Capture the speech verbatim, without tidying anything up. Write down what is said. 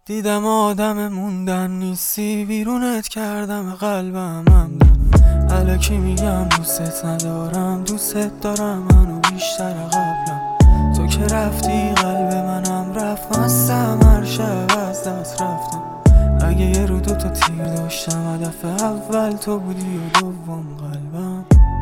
دیدم آدم موندن نیستی، بیرونت کردم قلبم همدم. الکی میگم دوست ندارم، دوست دارم منو بیشتر قبلم. تو که رفتی قلب منم رفت، مستم هر شب از دست رفتم. اگه یه رو دوتا تیر داشتم، هدف اول تو بودی و دوم قلبم.